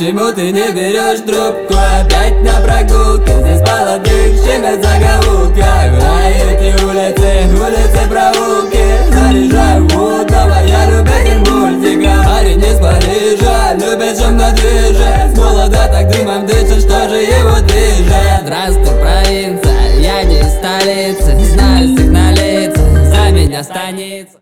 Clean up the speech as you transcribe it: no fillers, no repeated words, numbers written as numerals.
Почему ты не берешь трубку? Опять на прогулке, здесь молодых щемят закоулка. А эти улицы, проулки заряжаю мутного, я любитель мультика. Парень из Парижа, любит шумно движет. С молода так дымом дышит, что же его движет? Здравствуй, провинция, я не из столицы. Знаю с их на лица, за меня станица.